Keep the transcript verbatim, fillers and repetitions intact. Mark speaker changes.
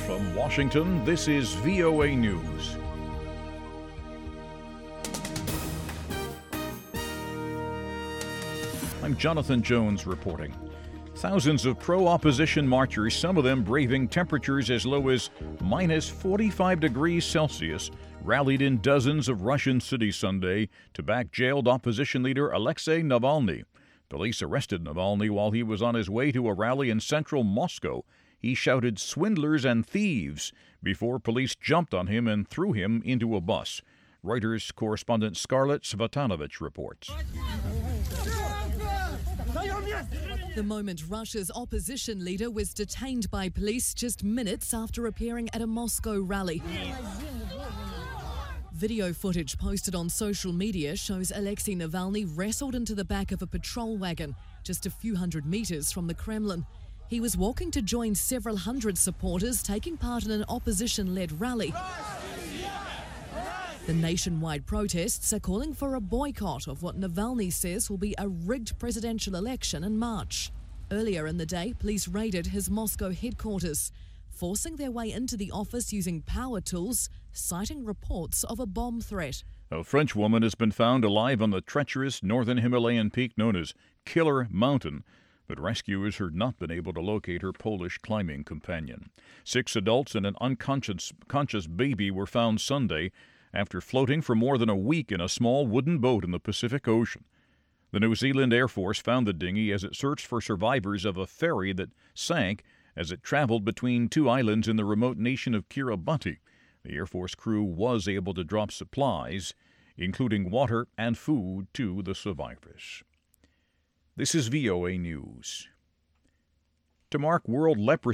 Speaker 1: From Washington, this is V O A News. I'm Jonathan Jones reporting. Thousands of pro-opposition marchers, some of them braving temperatures as low as minus forty-five degrees Celsius, rallied in dozens of Russian cities Sunday to back jailed opposition leader Alexei Navalny. Police arrested Navalny while he was on his way to a rally in central Moscow. He shouted "swindlers and thieves" before police jumped on him and threw him into a bus. Reuters correspondent Scarlett Svetanovich reports.
Speaker 2: The moment Russia's opposition leader was detained by police just minutes after appearing at a Moscow rally. Video footage posted on social media shows Alexei Navalny wrestled into the back of a patrol wagon just a few hundred meters from the Kremlin. He was walking to join several hundred supporters taking part in an opposition-led rally. The nationwide protests are calling for a boycott of what Navalny says will be a rigged presidential election in March. Earlier in the day, police raided his Moscow headquarters, forcing their way into the office using power tools, citing reports of a bomb threat.
Speaker 1: A French woman has been found alive on the treacherous northern Himalayan peak known as Killer Mountain, but rescuers have not been able to locate her Polish climbing companion. Six adults and an unconscious conscious baby were found Sunday after floating for more than a week in a small wooden boat in the Pacific Ocean. The New Zealand Air Force found the dinghy as it searched for survivors of a ferry that sank as it traveled between two islands in the remote nation of Kiribati. The Air Force crew was able to drop supplies, including water and food, to the survivors. This is V O A News. To mark World Leprosy